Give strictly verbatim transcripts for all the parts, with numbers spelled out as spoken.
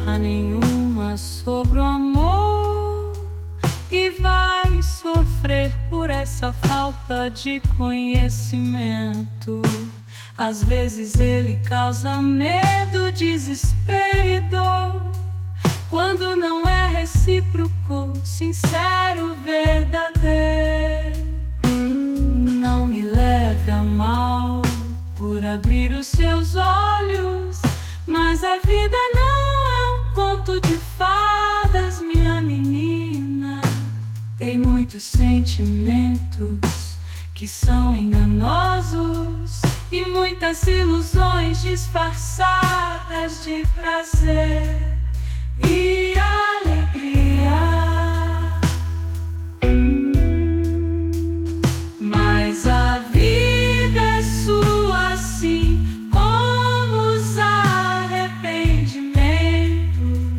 terra nenhuma sobre o amor e vai sofrer por essa falta de conhecimento. Às vezes ele causa medo, desespero e dor, quando não é recíproco, sincero, verdadeiro. Não me leve a mal por abrir os seus olhos, mas a vida não é um conto de fadas, minha menina. Tem muitos sentimentos que são enganosos e muitas ilusões disfarçadas de prazer e alegria. Mas a vida é sua, assim como os arrependimentos.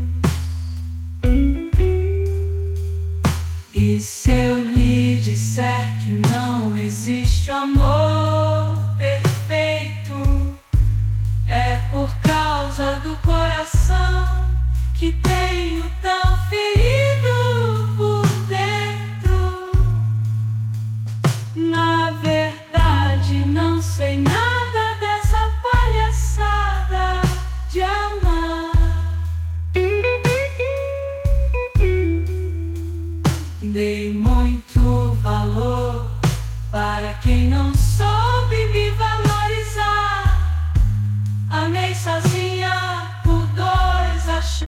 E se eu lhe disser que não existe amor perfeito, é por causa do coração que tenho